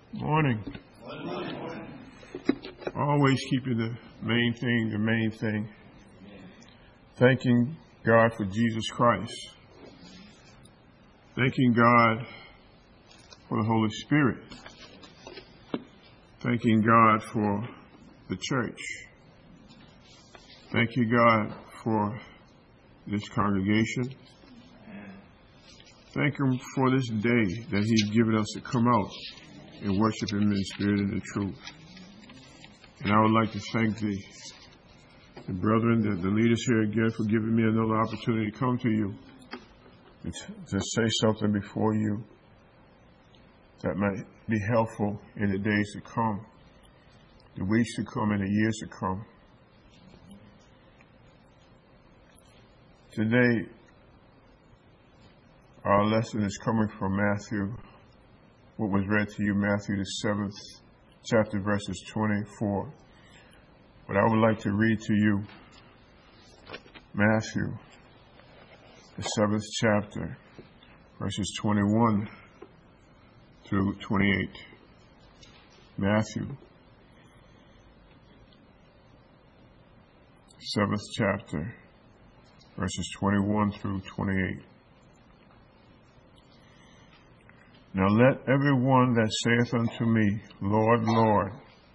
Morning. Always keeping the main thing. Thanking God for Jesus Christ. Thanking God for the Holy Spirit. Thanking God for the church. Thank you, God, for this congregation. Thank Him for this day that He's given us to come out and worship Him in spirit and in truth. And I would like to thank the brethren, the leaders here again, for giving me another opportunity to come to you and to say something before you that might be helpful in the days to come, the weeks to come, and the years to come. Today, our lesson is coming from Matthew, what was read to you, Matthew the 7th chapter, verses 24. But I would like to read to you Matthew the 7th chapter, verses 21 through 28. Matthew, 7th chapter, verses 21 through 28. Now let everyone that saith unto me, Lord, Lord,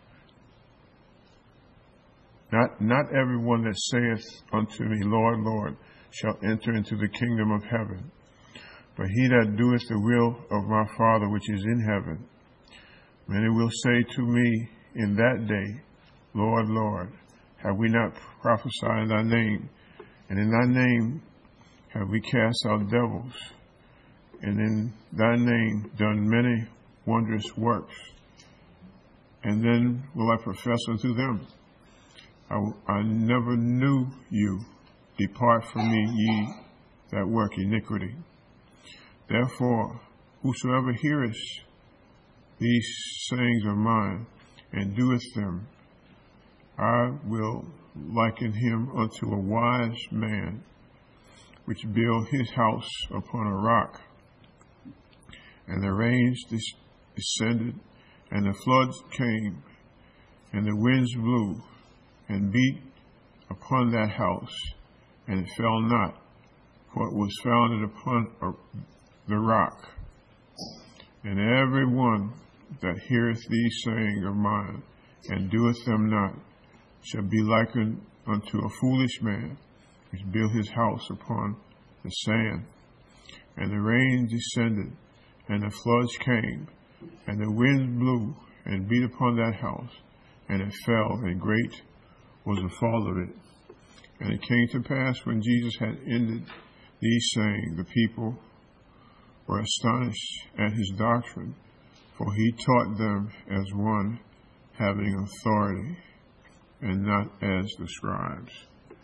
not everyone that saith unto me, Lord, Lord, shall enter into the kingdom of heaven, but he that doeth the will of my Father which is in heaven. Many will say to me in that day, Lord, Lord, have we not prophesied in thy name? And in thy name have we cast out devils? And in thy name done many wondrous works. And then will I profess unto them, I never knew you. Depart from me, ye that work iniquity. Therefore, whosoever heareth these sayings of mine, and doeth them, I will liken him unto a wise man, which built his house upon a rock. And the rains descended, and the floods came, and the winds blew, and beat upon that house, and it fell not, for it was founded upon the rock. And every one that heareth these sayings of mine, and doeth them not, shall be likened unto a foolish man, which built his house upon the sand. And the rain descended, and the floods came, and the winds blew, and beat upon that house, and it fell, and great was the fall of it. And it came to pass, when Jesus had ended these sayings, the people were astonished at his doctrine, for he taught them as one having authority, and not as the scribes.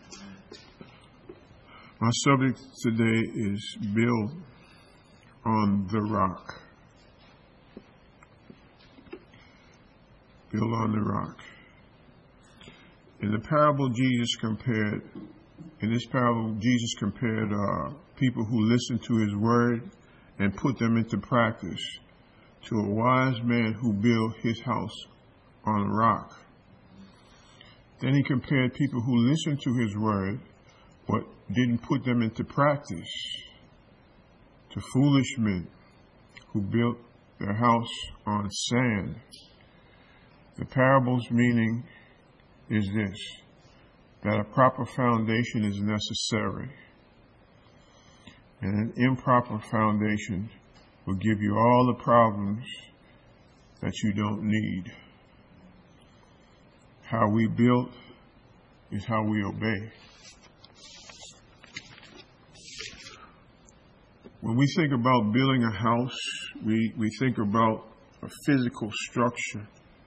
My subject today is build on the rock. Build on the rock. In this parable, Jesus compared people who listened to his word and put them into practice to a wise man who built his house on a rock. Then he compared people who listened to his word but didn't put them into practice to foolish men who built their house on sand. The parable's meaning is this, that a proper foundation is necessary, and an improper foundation will give you all the problems that you don't need. How we build is how we obey. When we think about building a house, we think about a physical structure.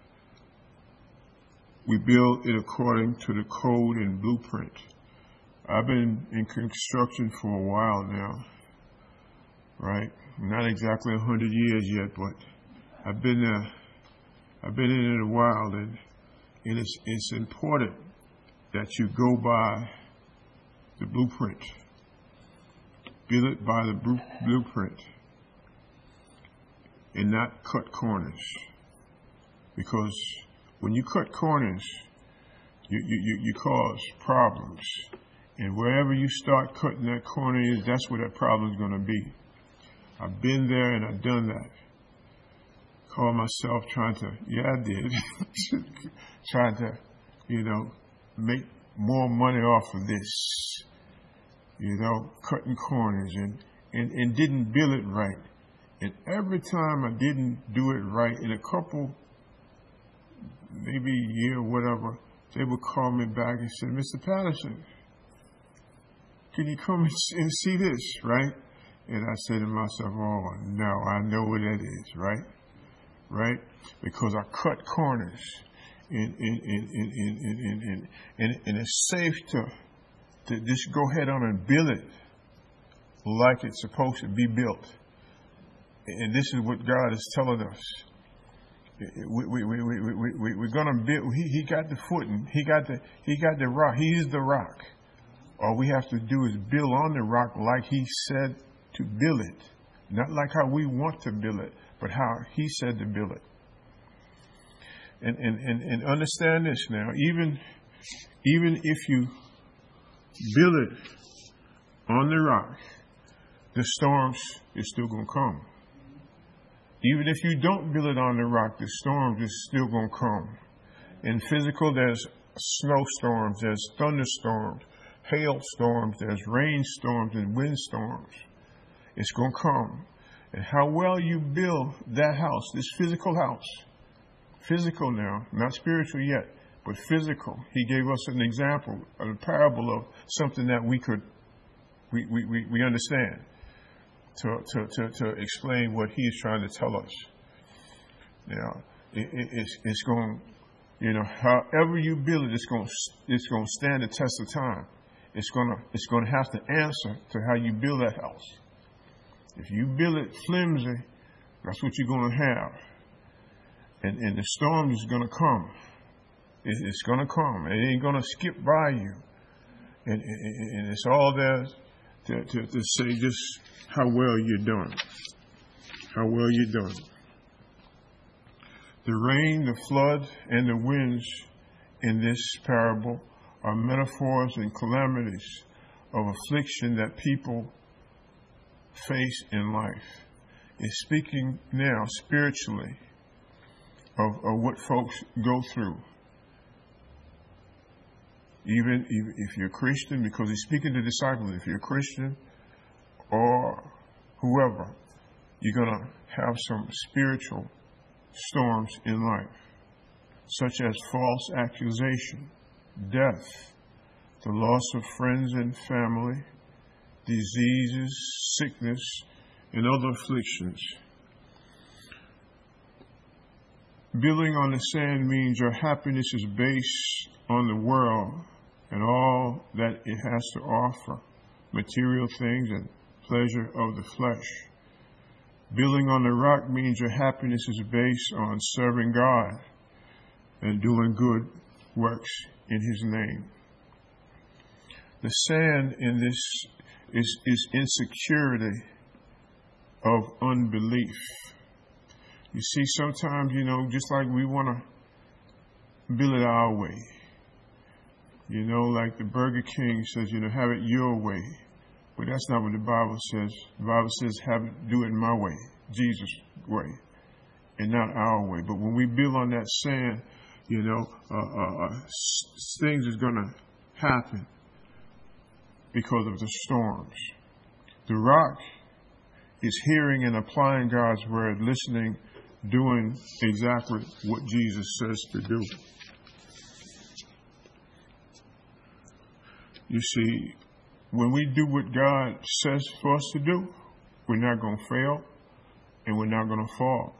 We build it according to the code and blueprint. I've been in construction for a while now, right? Not exactly 100 years yet, but I've been in it a while, and it's important that you go by the blueprint. Build it by the blueprint and not cut corners. Because when you cut corners, you cause problems. And wherever you start cutting that corner is, that's where that problem is going to be. I've been there and I've done that. Call myself trying to, I did, trying to, make more money off of this, cutting corners and didn't bill it right. And every time I didn't do it right, in a couple, maybe a year or whatever, they would call me back and say, Mr. Patterson, can you come and see this, right? And I said to myself, oh, no, I know what that is, right? Right? Because I cut corners. And it's safe to just go ahead on and build it like it's supposed to be built. And this is what God is telling us. We're gonna build. He got the footing. He got the rock. He is the rock. All we have to do is build on the rock like He said to build it, not like how we want to build it, but how He said to build it. And understand this now. Even if you build it on the rock, the storms is still gonna come. Even if you don't build it on the rock, the storms is still going to come. In physical, there's snowstorms, there's thunderstorms, hailstorms, there's rainstorms and windstorms. It's going to come. And how well you build that house, this physical house, physical now, not spiritual yet, but physical. He gave us an example, a parable of something that we understand. To explain what He is trying to tell us. Now, it's going, however you build it, it's going to stand the test of time. It's going to have to answer to how you build that house. If you build it flimsy, that's what you're going to have. And the storm is going to come. It's going to come. It ain't going to skip by you. And it's all there to say just how well you're doing. How well you're doing. The rain, the flood, and the winds in this parable are metaphors and calamities of affliction that people face in life. It's speaking now spiritually of what folks go through. Even if you're a Christian, because He's speaking to disciples, if you're a Christian or whoever, you're going to have some spiritual storms in life, such as false accusation, death, the loss of friends and family, diseases, sickness, and other afflictions. Building on the sand means your happiness is based on the world and all that it has to offer, material things and pleasure of the flesh. Building on the rock means your happiness is based on serving God and doing good works in His name. The sand in this is insecurity of unbelief. You see, sometimes, just like we want to build it our way. Like the Burger King says, have it your way. But that's not what the Bible says. The Bible says, do it my way, Jesus' way, and not our way. But when we build on that sand, things is going to happen because of the storms. The rock is hearing and applying God's word, listening, doing exactly what Jesus says to do. You see, when we do what God says for us to do, we're not going to fail and we're not going to fall.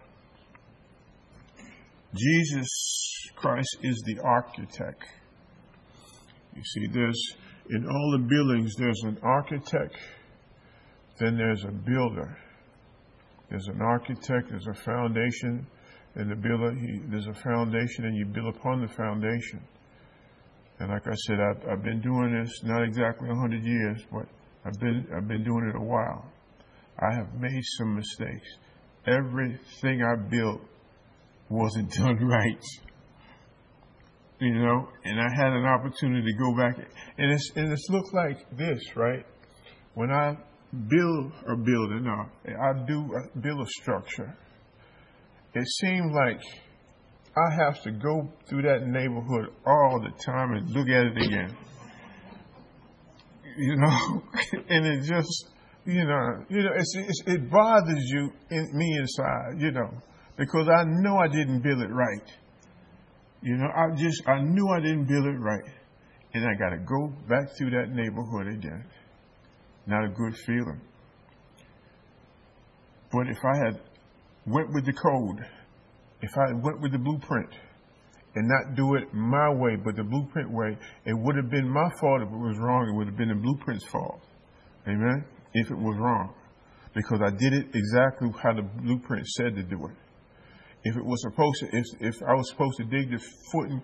Jesus Christ is the architect. You see, in all the buildings, there's an architect, then there's a builder. There's an architect, there's a foundation, and the builder, there's a foundation, and you build upon the foundation. And like I said, I've been doing this not exactly 100 years, but I've been doing it a while. I have made some mistakes. Everything I built wasn't done right. You know, and I had an opportunity to go back, and it's looked like this, right? When I build a building, I build a structure. It seemed like I have to go through that neighborhood all the time and look at it again. You know, and it just, it bothers me inside, because I know I didn't build it right. I knew I didn't build it right. And I got to go back through that neighborhood again. Not a good feeling. But if I had went with the code, if I went with the blueprint and not do it my way, but the blueprint way, it would have been my fault if it was wrong. It would have been the blueprint's fault. Amen? If it was wrong. Because I did it exactly how the blueprint said to do it. If it was supposed to, if I was supposed to dig the footing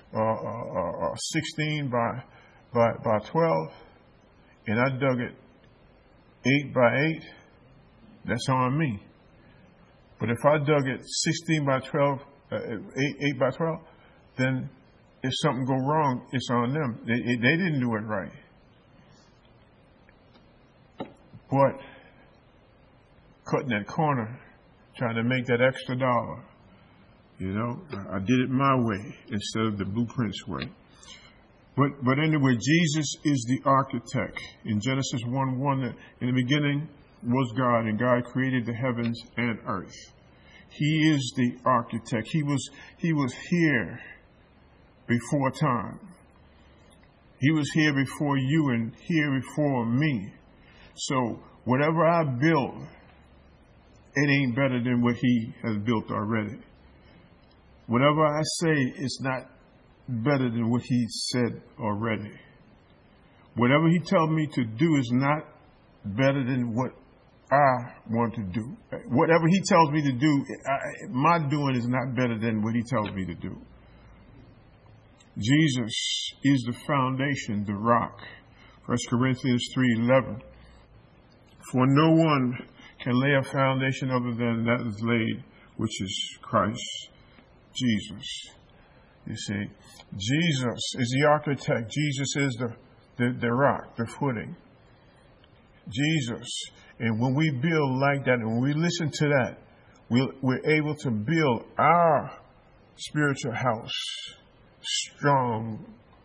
16 by 12, and I dug it 8 by 8, that's on me. But if I dug it 16 by 12, 8 by 12, then if something go wrong, it's on them. They didn't do it right. But cutting that corner, trying to make that extra dollar, I did it my way instead of the blueprint's way. But anyway, Jesus is the architect. In Genesis 1:1, in the beginning was God, and God created the heavens and earth. He is the architect. He was here before time. He was here before you and here before me. So whatever I build, it ain't better than what he has built already. Whatever I say is not better than what he said already. Whatever he tells me to do is not better than what I want to do. Whatever he tells me to do, my doing is not better than what he tells me to do. Jesus is the foundation, the rock. 1 Corinthians 3:11. For no one can lay a foundation other than that is laid, which is Christ Jesus. You see, Jesus is the architect. Jesus is the rock, the footing. Jesus. And when we build like that, and when we listen to that, we're able to build our spiritual house strong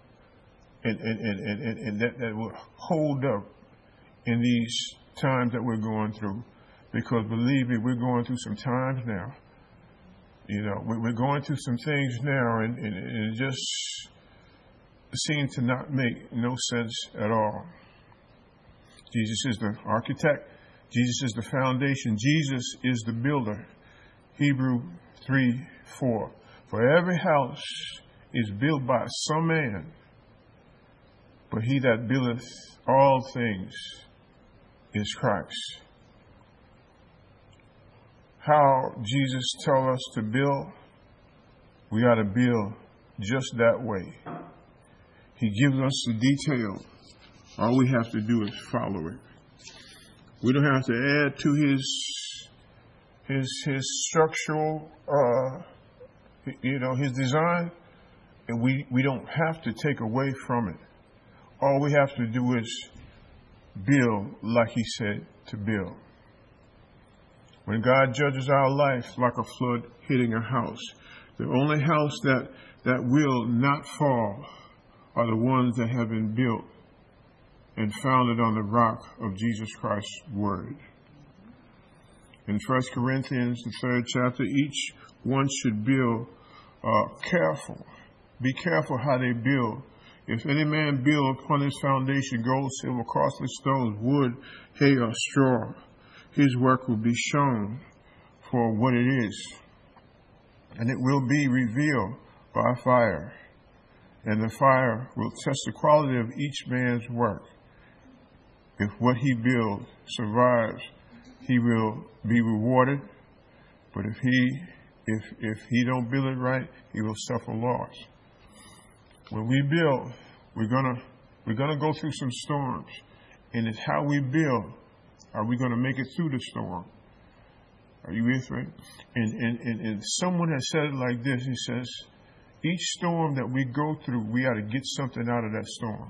and that will hold up in these times that we're going through. Because believe me, we're going through some times now. We're going through some things now, and it just seems to not make no sense at all. Jesus is the architect. Jesus is the foundation. Jesus is the builder. Hebrews 3:4. For every house is built by some man, but he that buildeth all things is Christ. How Jesus tells us to build, we ought to build just that way. He gives us the detail. All we have to do is follow it. We don't have to add to his structural, his design, and we don't have to take away from it. All we have to do is build like he said to build. When God judges our life like a flood hitting a house, the only house that will not fall are the ones that have been built and founded on the rock of Jesus Christ's word. In 1 Corinthians, the 3rd chapter, each one should build careful. Be careful how they build. If any man build upon his foundation gold, silver, costly stones, wood, hay, or straw, his work will be shown for what it is, and it will be revealed by fire. And the fire will test the quality of each man's work. If what he builds survives, he will be rewarded. But if he don't build it right, he will suffer loss. When we build, we're gonna go through some storms, and it's how we build. Are we going to make it through the storm? Are you with me? And someone has said it like this. He says, each storm that we go through, we ought to get something out of that storm.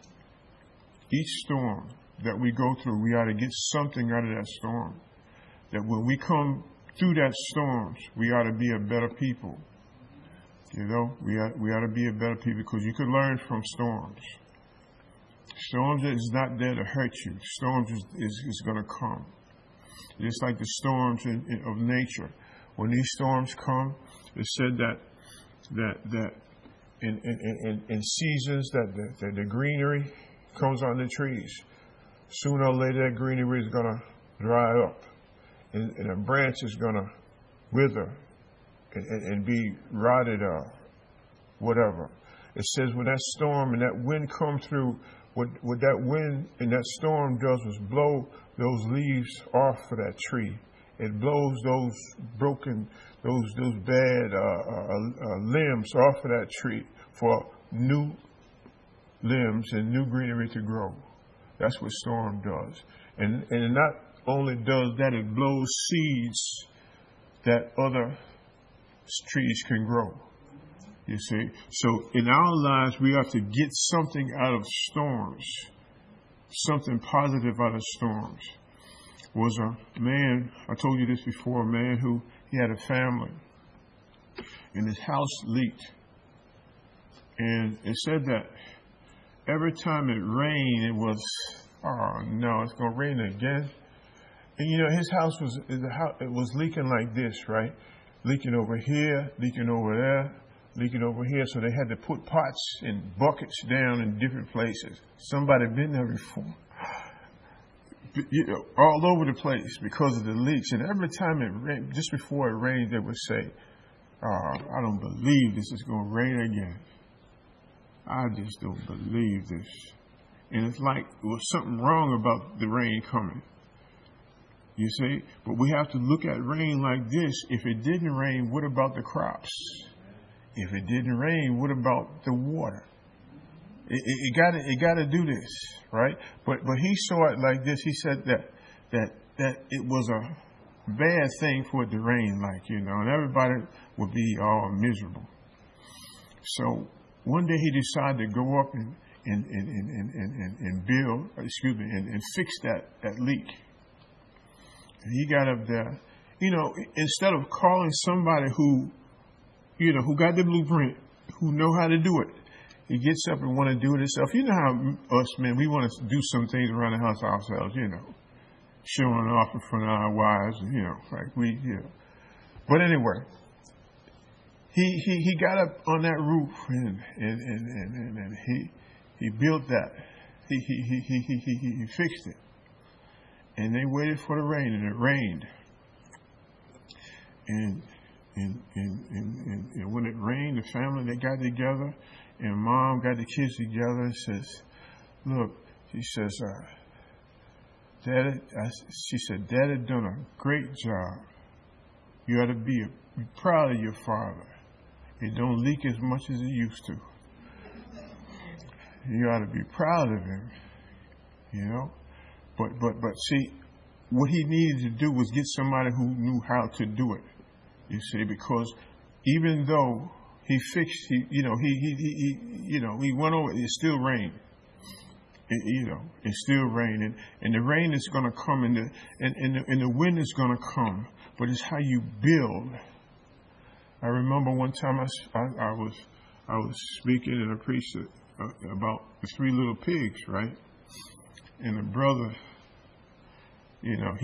Each storm that we go through, we ought to get something out of that storm. That when we come through that storms, we ought to be a better people. You know, we ought to be a better people because you can learn from storms. Storms is not there to hurt you. Storms is going to come. Just like the storms of nature. When these storms come, it said that in seasons that the greenery comes on the trees. Sooner or later, that greenery is going to dry up. And a branch is going to wither and be rotted or whatever. It says when that storm and that wind come through, what that wind and that storm does is blow those leaves off of that tree. It blows those broken, those bad limbs off of that tree for new limbs and new greenery to grow. That's what storm does. And not only does that, it blows seeds that other trees can grow. You see? So in our lives, we have to get something out of storms, something positive out of storms. Was a man, I told you this before, a man who, he had a family, and his house leaked. And it said that every time it rained, it was, oh no, it's going to rain again. And you know, his house was leaking like this, right? Leaking over here, leaking over there, leaking over here. So they had to put pots and buckets down in different places. Somebody been there before. You know, all over the place because of the leaks. And every time it rained, just before it rained, they would say, oh, I don't believe this is going to rain again. I just don't believe this. And it's like there was something wrong about the rain coming. You see? But we have to look at rain like this. If it didn't rain, what about the crops? If it didn't rain, what about the water? It got to do this, right? But he saw it like this. He said that it was a bad thing for it to rain, like, you know, and everybody would be all miserable. So one day he decided to go up and build, and fix that leak. And he got up there, you know, instead of calling somebody who got the blueprint, who know how to do it. He gets up and want to do it himself. You know how us men, we want to do some things around the house ourselves, you know, showing off in front of our wives, you know, like we, you know. But anyway, he got up on that roof and he built that. He fixed it, and they waited for the rain, and it rained. And when it rained, the family, they got together. And mom got the kids together and says, look, she says, Daddy done a great job. You ought to be proud of your father. It don't leak as much as it used to. You ought to be proud of him, you know. But see, what he needed to do was get somebody who knew how to do it. You see, because even though he went over. It still rained. It still rained, and the rain is going to come, and the wind is going to come. But it's how you build. I remember one time I was speaking and I preached about the 3 little pigs, right? And the brother, you know,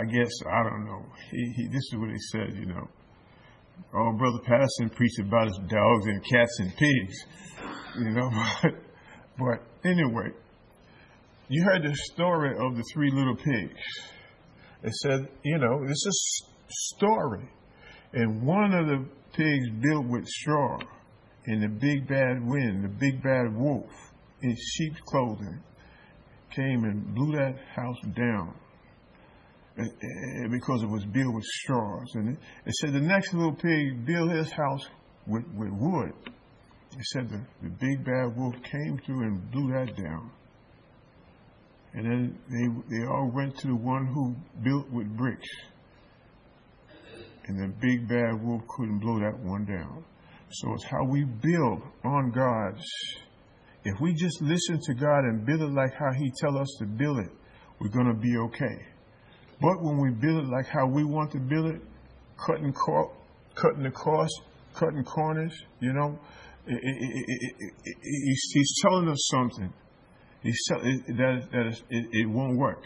this is what he said, you know. Oh, Brother Patterson preached about his dogs and cats and pigs, you know. But anyway, you heard the story of the 3 little pigs. It said, you know, it's a story. And one of the pigs built with straw, and the big bad wind, the big bad wolf in sheep's clothing came and blew that house down. Because it was built with straws. And it said the next little pig built his house with wood. It said the big bad wolf came through and blew that down. And then they all went to the one who built with bricks. And the big bad wolf couldn't blow that one down. So it's how we build on God's. If we just listen to God and build it like how He tells us to build it, we're going to be okay. But when we build it like how we want to build it, cutting the cost, cutting corners, you know, He's telling us something. It won't work.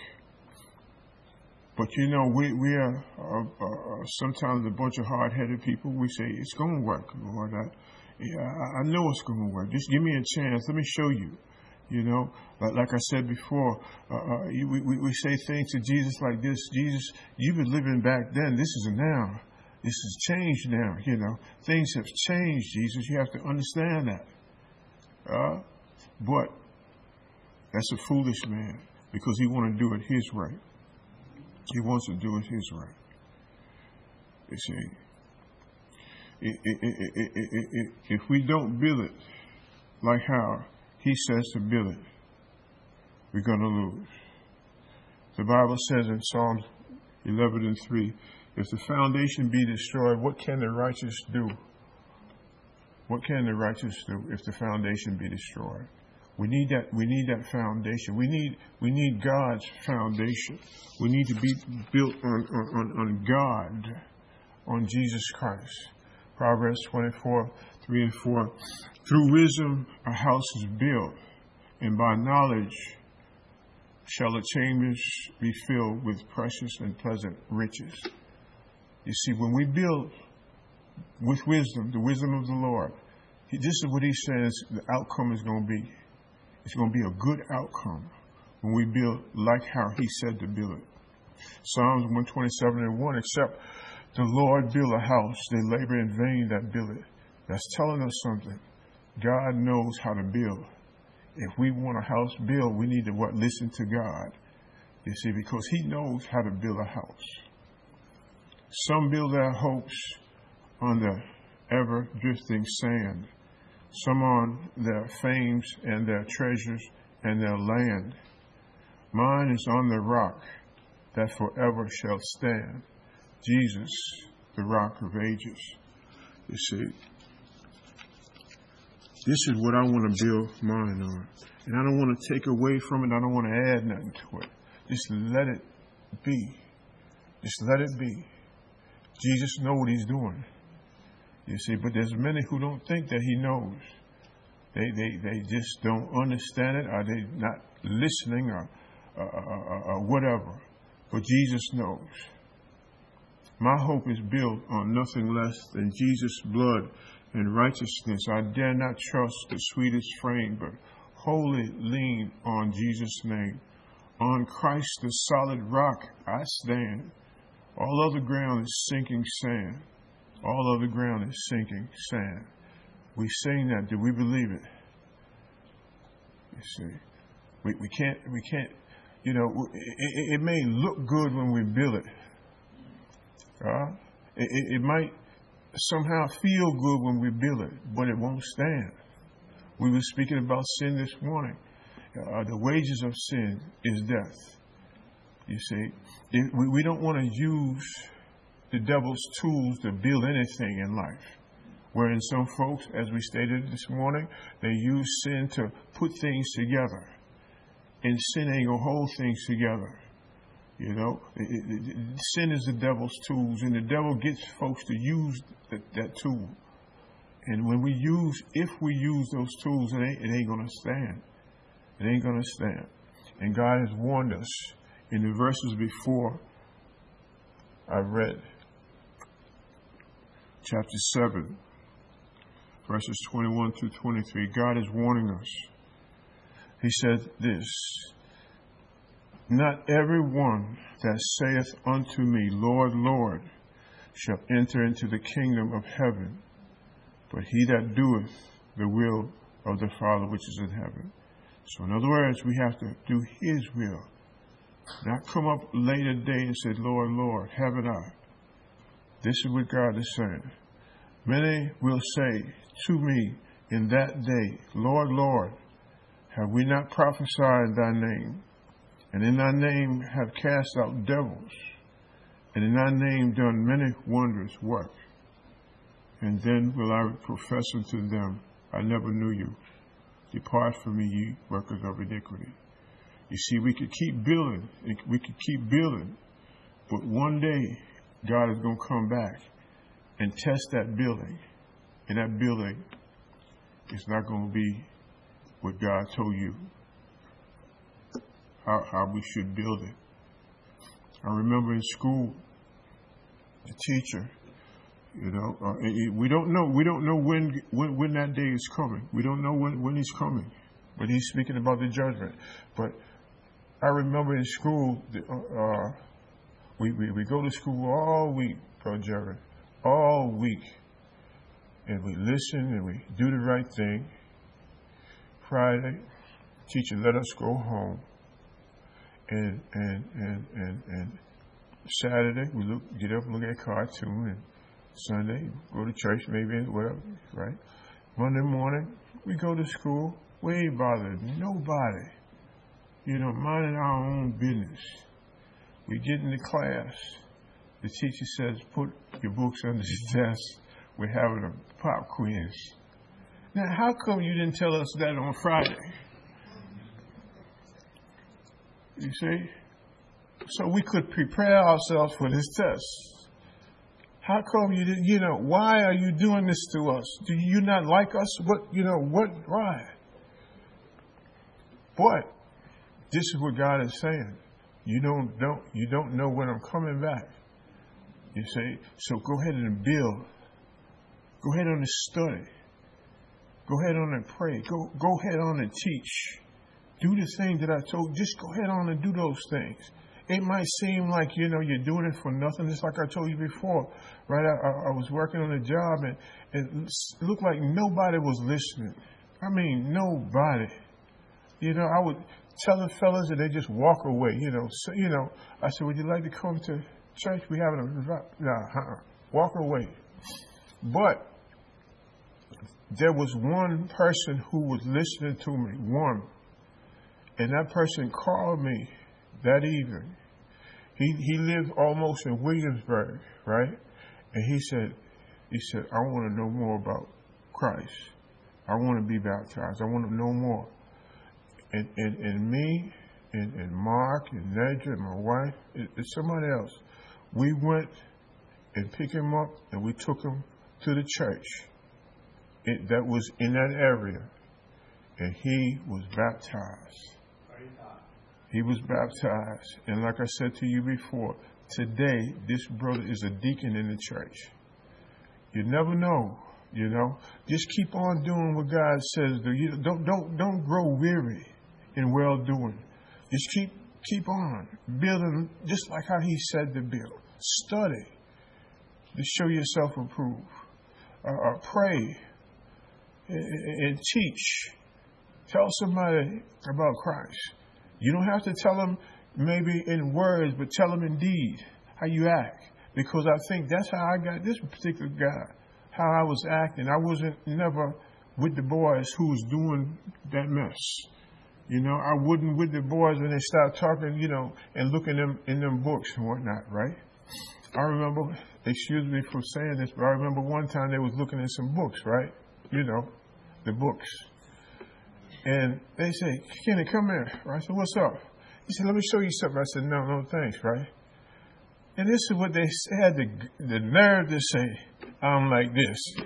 But you know, we are sometimes a bunch of hard-headed people. We say, it's going to work, Lord. I know it's going to work. Just give me a chance. Let me show you. You know, like I said before, we say things to Jesus like this. Jesus, you've been living back then. This is now. This has changed now. You know, things have changed, Jesus. You have to understand that. But that's a foolish man because he wants to do it his way. He wants to do it his way. You see, if we don't build it like how He says to build it, we're going to lose. The Bible says in Psalms 11:3, if the foundation be destroyed, what can the righteous do? What can the righteous do if the foundation be destroyed? We need that foundation. We need God's foundation. We need to be built on God, on Jesus Christ. Proverbs 24:3-4. Through wisdom a house is built, and by knowledge shall the chambers be filled with precious and pleasant riches. You see, when we build with wisdom, the wisdom of the Lord, this is what He says the outcome is going to be. It's going to be a good outcome when we build like how He said to build it. Psalms 127:1, except the Lord build a house, they labor in vain that build it. That's telling us something. God knows how to build. If we want a house built, we need to listen to God. You see, because He knows how to build a house. Some build their hopes on the ever-drifting sand. Some on their fames and their treasures and their land. Mine is on the rock that forever shall stand. Jesus, the rock of ages. You see, this is what I want to build mine on. And I don't want to take away from it. I don't want to add nothing to it. Just let it be. Just let it be. Jesus knows what He's doing. You see, but there's many who don't think that He knows. They just don't understand it, or they're not listening, or whatever. But Jesus knows. My hope is built on nothing less than Jesus' blood and righteousness. I dare not trust the sweetest frame, but wholly lean on Jesus' name. On Christ, the solid rock, I stand. All other ground is sinking sand. All other ground is sinking sand. We sing that. Do we believe it? You see, we can't. You know, it may look good when we build it. It might somehow feel good when we build it, but it won't stand. We were speaking about sin this morning. The wages of sin is death. You see, we don't want to use the devil's tools to build anything in life. Wherein some folks, as we stated this morning, they use sin to put things together. And sin ain't going to hold things together. You know, sin is the devil's tools, and the devil gets folks to use that tool. And if we use those tools, it ain't going to stand. It ain't going to stand. And God has warned us in the verses before I read, chapter 7, verses 21-23. God is warning us. He said this, not every one that saith unto me, Lord, Lord, shall enter into the kingdom of heaven, but he that doeth the will of the Father which is in heaven. So in other words, we have to do His will. Not come up later day and say, Lord, Lord, haven't I? This is what God is saying. Many will say to me in that day, Lord, Lord, have we not prophesied in thy name? And in thy name have cast out devils? and in thy name done many wondrous work. And then will I profess unto them, I never knew you. Depart from me, ye workers of iniquity. You see, we could keep building. We could keep building. But one day, God is going to come back and test that building. And that building is not going to be what God told you how we should build it. I remember in school, the teacher, we don't know when that day is coming. We don't know when he's coming. But he's speaking about the judgment. But I remember in school, we go to school all week, Brother Jerry, all week. And we listen and we do the right thing. Friday, teacher let us go home. And Saturday, we get up and look at a cartoon. And Sunday, go to church, maybe, whatever, right? Monday morning, we go to school. We ain't bothered nobody. Minding our own business. We get into class. The teacher says, put your books under the desk. We're having a pop quiz. Now, how come you didn't tell us that on Friday? You see? So we could prepare ourselves for this test. How come you didn't, why are you doing this to us? Do you not like us? Why? But this is what God is saying. You don't know when I'm coming back. You see? So go ahead and build. Go ahead on and study. Go ahead on and pray. Go ahead on and teach. Do the thing that I told you. Just go ahead on and do those things. It might seem like, you're doing it for nothing. It's like I told you before, right? I was working on a job and it looked like nobody was listening. I mean, nobody. I would tell the fellas and they just walk away, So, I said, would you like to come to church? We having walk away. But there was one person who was listening to me, one. And that person called me that evening. He lived almost in Williamsburg, right? And he said, I want to know more about Christ. I want to be baptized. I want to know more. And me and Mark and Nedra and my wife and somebody else, we went and picked him up and we took him to the church that was in that area. And he was baptized. He was baptized. And like I said to you before, today this brother is a deacon in the church. You never know, Just keep on doing what God says do. Don't grow weary in well doing. Just keep on building just like how he said to build. Study to show yourself approved. Pray and teach. Tell somebody about Christ. You don't have to tell them maybe in words, but tell them in deed how you act. Because I think that's how I got this particular guy, how I was acting. I wasn't never with the boys who was doing that mess. I wasn't with the boys when they started talking, and looking in them books and whatnot, right? I remember, excuse me for saying this, but I remember one time they was looking at some books, right? The books. And they say, Kenny, come here. I said, what's up? He said, let me show you something. I said, no, thanks, right? And this is what they had the nerve to say. I'm like this.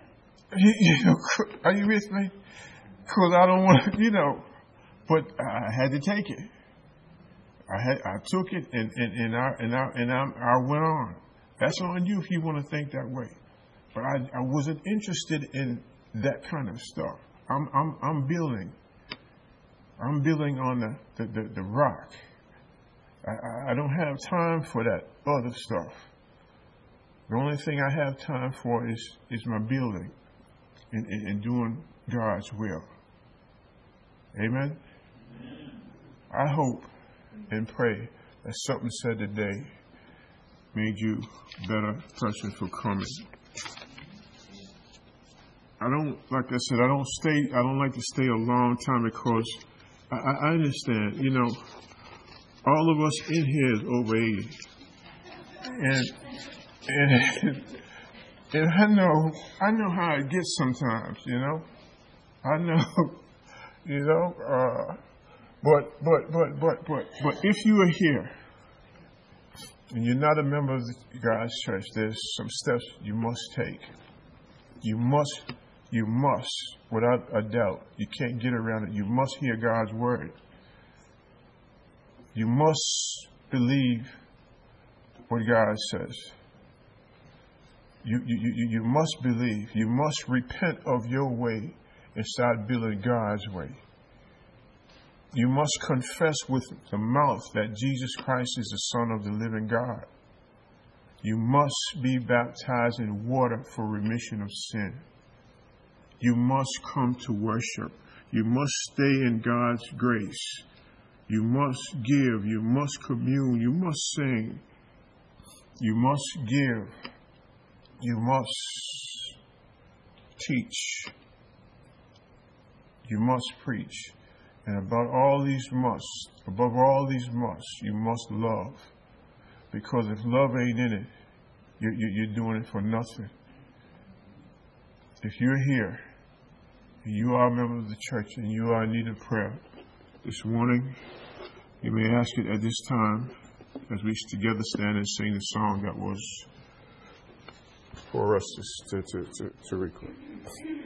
Are you with me? Because I don't want to, but I had to take it. I took it and I went on. That's on you if you want to think that way. But I wasn't interested in that kind of stuff. I'm building. I'm building on the rock. I don't have time for that other stuff. The only thing I have time for is my building and doing God's will. Amen? I hope and pray that something said today made you better person for coming. I don't like to stay a long time because I understand, all of us in here is over 80. And I know how it gets sometimes, you know. I know, you know. But if you are here and you're not a member of God's church, there's some steps you must take. You must, without a doubt, you can't get around it. You must hear God's word. You must believe what God says. You must believe. You must repent of your way and start building God's way. You must confess with the mouth that Jesus Christ is the Son of the living God. You must be baptized in water for remission of sin. You must come to worship. You must stay in God's grace. You must give. You must commune. You must sing. You must give. You must teach. You must preach. And above all these musts, you must love. Because if love ain't in it, you're doing it for nothing. If you're here, and you are a member of the church, and you are in need of prayer this morning, you may ask it at this time as we together stand and sing the song that was for us to record.